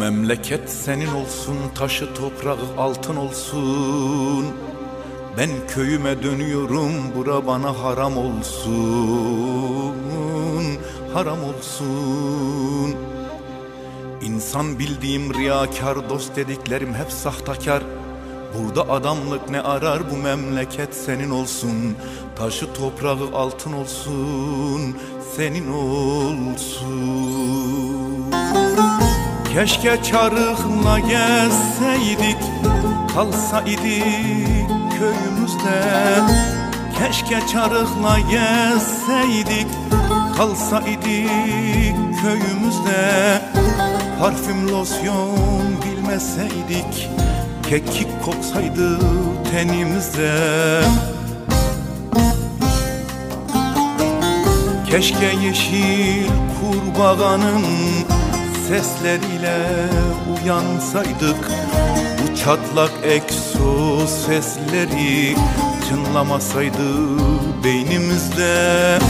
memleket senin olsun, taşı toprağı altın olsun. Ben köyüme dönüyorum, bura bana haram olsun, haram olsun. İnsan bildiğim riyakar, dost dediklerim hep sahtakar. Burada adamlık ne arar, bu memleket senin olsun. Taşı toprağı altın olsun, senin olsun. Keşke çarıkla gezseydik, kalsaydık köyümüzde. Keşke çarıkla gezseydik, kalsaydık köyümüzde. Parfüm losyon bilmeseydik, kekik koksaydı tenimize. Keşke yeşil kurbağanın sesleriyle uyansaydık, bu çatlak egzoz sesleri çınlamasaydı beynimizde.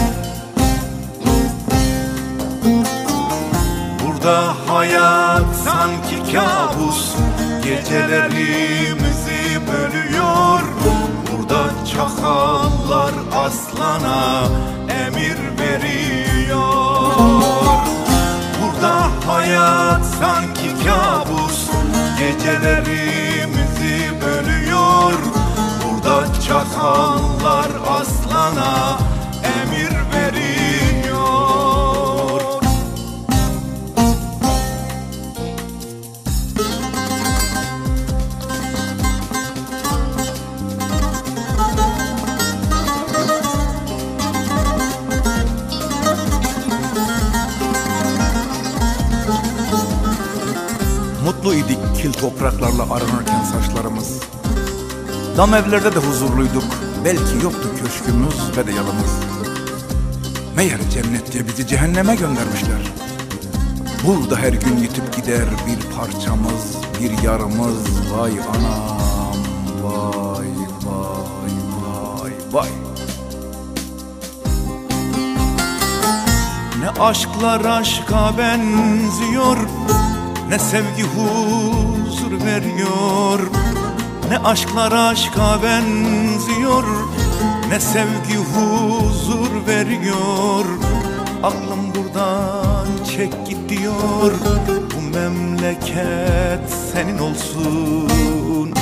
Burada hayat sanki kabus, gecelerimizi bölüyor. Burada çakallar aslana emir veriyor. Burada hayat sanki kabus, gecelerimizi bölüyor. Burada çakallar aslana emir veriyor. Mutlu idik kil topraklarla aranırken saçlarımız. Dam evlerde de huzurluyduk, belki yoktu köşkümüz ve de yalımız. Meğer cennet diye bizi cehenneme göndermişler. Burada her gün yitip gider bir parçamız, bir yarımız. Vay anam, vay vay vay vay. Ne aşklar aşka benziyor, ne sevgi huzur veriyor. Ne aşklar aşka benziyor, ne sevgi huzur veriyor. Aklım buradan çek git diyor, bu memleket senin olsun.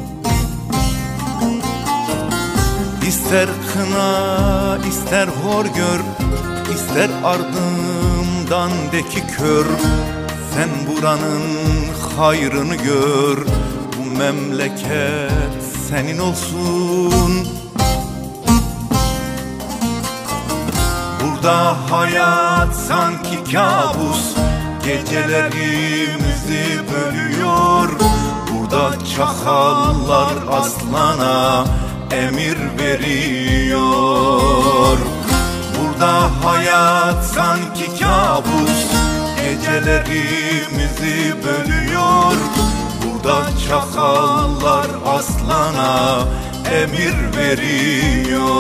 İster kına, ister hor gör, ister ardımdan de ki kör. Sen buranın hayrını gör, bu memleket senin olsun. Burada hayat sanki kabus, gecelerimizi bölüyor. Burada çakallar aslana emir veriyor. Burada hayat sanki kabus, gecelerimizi bölüyor. Burada çakallar aslana emir veriyor.